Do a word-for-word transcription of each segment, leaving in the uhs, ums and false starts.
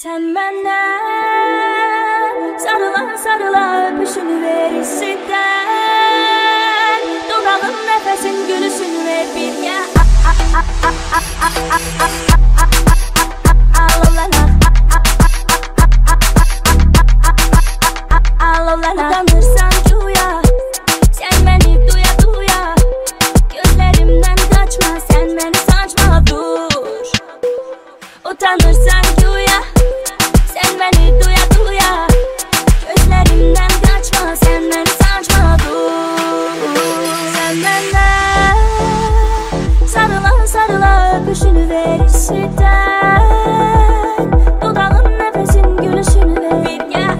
Sen benden sarıla sarıla öpüşünü ver hisseden, dudağın nefesin gülüşünü ver bir ya. Utanırsan cuya, sen beni duya duya, gözlerimden kaçma, sen beni saçma dur. Utanırsan cuya, sen beni duya duya, gözlerimden kaçma, sen beni saçma dur. Sen benden sarıla sarıla öpüşünü ver hisseden, dudağın nefesin gülüşünü ver bir ya.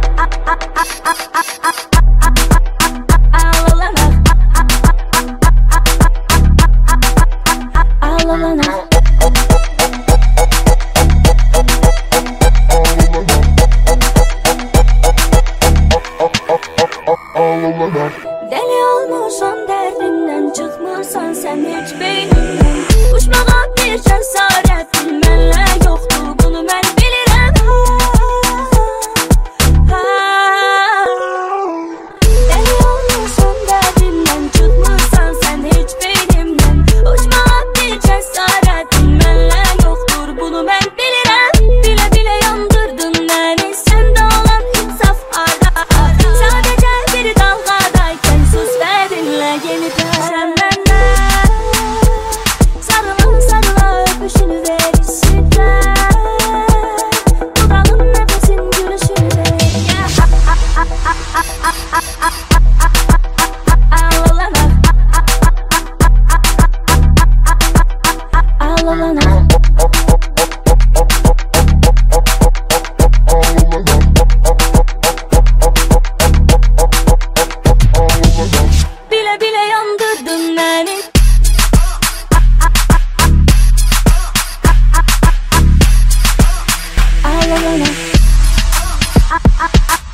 Deli olmuşsan derdinden, çıkmırsan sen hiç beynimden. Uçmağa bir cesaret bilmenle yoktu, bunu ben bilirim. Ha, ha. Deli olmuşsan derdinden, çıkmırsan sen hiç beynimden. Uçmağa bir cesaret bilmenle yoktur, bunu ben bilirim. Bile bile yandırdın beni, sende olan insaf ara. Sadece bir dalgadayken sus ve dinle yeniden. Sen benden sarıla sarıla öpüşünü ver hisseden, dudağın nefesin gülüşünü ver ya. Ağlalana bile bile yandırdın beni. Ağlalana